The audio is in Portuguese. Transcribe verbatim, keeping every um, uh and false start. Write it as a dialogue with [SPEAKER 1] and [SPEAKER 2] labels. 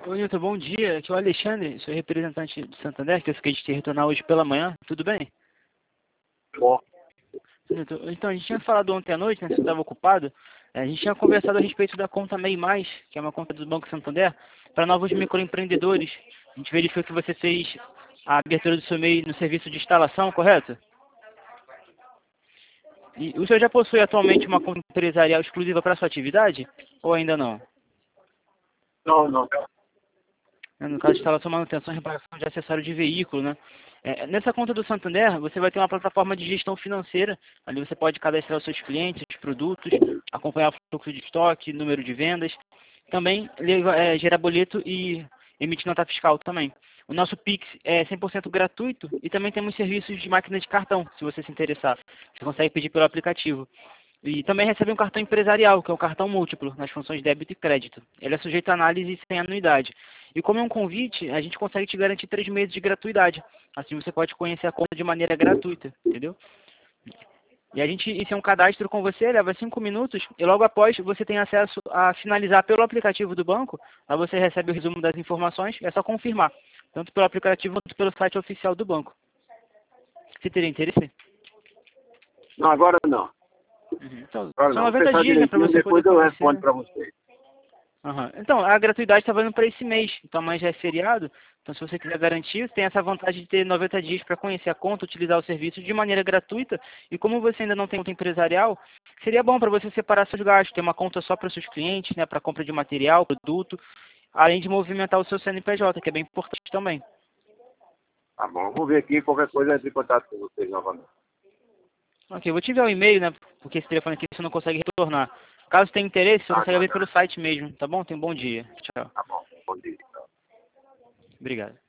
[SPEAKER 1] Oi, Nilton, bom dia. Aqui é o Alexandre, sou representante do Santander, que eu fiquei de te retornar hoje pela manhã. Tudo bem?
[SPEAKER 2] Bom,
[SPEAKER 1] Nilton, então, a gente tinha falado ontem à noite, né? Você estava ocupado. É, A gente tinha conversado a respeito da conta MEI Mais, que é uma conta do Banco Santander, para novos microempreendedores. A gente verificou que você fez a abertura do seu MEI no serviço de instalação, correto? E o senhor já possui atualmente uma conta empresarial exclusiva para sua atividade? Ou ainda não?
[SPEAKER 2] não, não.
[SPEAKER 1] Né, no caso de instalação, manutenção e reparação de acessório de veículo, né? É, nessa conta do Santander, você vai ter uma plataforma de gestão financeira. Ali você pode cadastrar os seus clientes, os produtos, acompanhar o fluxo de estoque, número de vendas. Também leva- é, gerar boleto e emitir nota fiscal também. O nosso Pix é cem por cento gratuito e também temos serviços de máquina de cartão, se você se interessar. Você consegue pedir pelo aplicativo. E também recebe um cartão empresarial, que é o cartão múltiplo, nas funções de débito e crédito. Ele é sujeito a análise sem anuidade. E como é um convite, a gente consegue te garantir três meses de gratuidade. Assim você pode conhecer a conta de maneira gratuita, entendeu? E a gente inicia um cadastro com você, leva cinco minutos, e logo após você tem acesso a finalizar pelo aplicativo do banco. Lá você recebe o resumo das informações, é só confirmar, tanto pelo aplicativo quanto pelo site oficial do banco. Você teria interesse?
[SPEAKER 2] Não, agora não.
[SPEAKER 1] Uhum. Então,
[SPEAKER 2] Agora
[SPEAKER 1] são
[SPEAKER 2] não. Vou
[SPEAKER 1] noventa
[SPEAKER 2] pensar
[SPEAKER 1] dias, né, para
[SPEAKER 2] direitinho,
[SPEAKER 1] você poder
[SPEAKER 2] depois eu
[SPEAKER 1] conhecer,
[SPEAKER 2] respondo
[SPEAKER 1] né?
[SPEAKER 2] para você.
[SPEAKER 1] Aham. Então, a gratuidade está valendo para esse mês. Então, amanhã já é feriado. Então, se você quiser garantir, você tem essa vantagem de ter noventa dias para conhecer a conta, utilizar o serviço de maneira gratuita. E como você ainda não tem conta empresarial, seria bom para você separar seus gastos, ter uma conta só para os seus clientes, né, para compra de material, produto, além de movimentar o seu C N P J, que é bem importante também.
[SPEAKER 2] Tá bom, vou ver aqui, qualquer coisa eu entro em contato com vocês novamente.
[SPEAKER 1] Ok, eu vou te enviar o e-mail, né, porque esse telefone aqui você não consegue retornar. Caso tenha interesse, você
[SPEAKER 2] Tá,
[SPEAKER 1] consegue ver
[SPEAKER 2] aguardando.
[SPEAKER 1] pelo site mesmo, tá bom? Tenha um bom dia. Tchau.
[SPEAKER 2] Tá bom, bom dia.
[SPEAKER 1] Obrigado.